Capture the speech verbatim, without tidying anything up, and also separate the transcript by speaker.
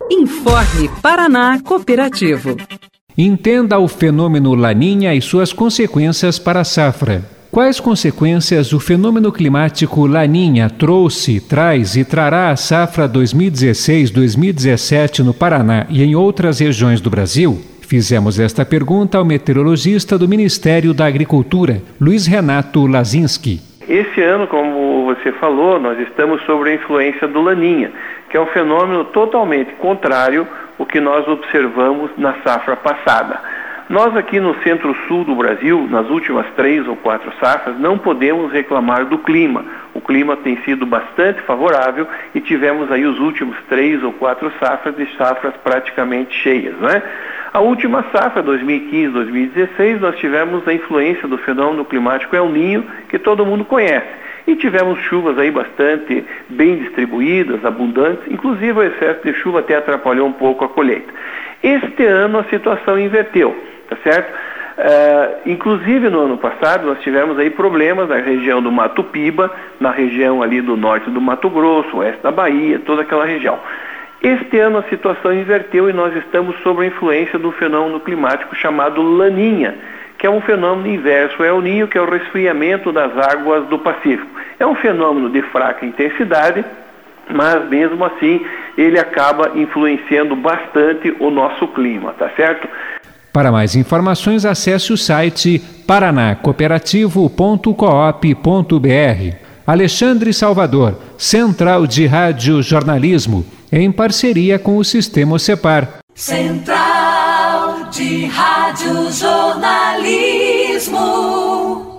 Speaker 1: Informe Paraná Cooperativo.
Speaker 2: Entenda o fenômeno Laninha e suas consequências para a safra. Quais consequências o fenômeno climático Laninha trouxe, traz e trará à safra dois mil e dezesseis dois mil e dezessete no Paraná e em outras regiões do Brasil? Fizemos esta pergunta ao meteorologista do Ministério da Agricultura, Luiz Renato Lazinski.
Speaker 3: Esse ano, como você falou, nós estamos sob a influência do Laninha, que é um fenômeno totalmente contrário ao que nós observamos na safra passada. Nós aqui no centro-sul do Brasil, nas últimas três ou quatro safras, não podemos reclamar do clima. O clima tem sido bastante favorável e tivemos aí os últimos três ou quatro safras de safras praticamente cheias, né? A última safra, dois mil e quinze dois mil e dezesseis, nós tivemos a influência do fenômeno climático El Niño, que todo mundo conhece. E tivemos chuvas aí bastante bem distribuídas, abundantes, inclusive o excesso de chuva até atrapalhou um pouco a colheita. Este ano a situação inverteu, tá certo? Uh, inclusive no ano passado nós tivemos aí problemas na região do Mato Piba, na região ali do norte do Mato Grosso, oeste da Bahia, toda aquela região. Este ano a situação inverteu e nós estamos sob a influência do fenômeno climático chamado Laninha, que é um fenômeno inverso ao El Niño, que é o resfriamento das águas do Pacífico. É um fenômeno de fraca intensidade, mas mesmo assim ele acaba influenciando bastante o nosso clima, tá certo?
Speaker 2: Para mais informações, acesse o site paraná cooperativo ponto coop ponto br. Alexandre Salvador, Central de Rádio Jornalismo, em parceria com o Sistema Cepar.
Speaker 4: Central de Rádio Jornalismo.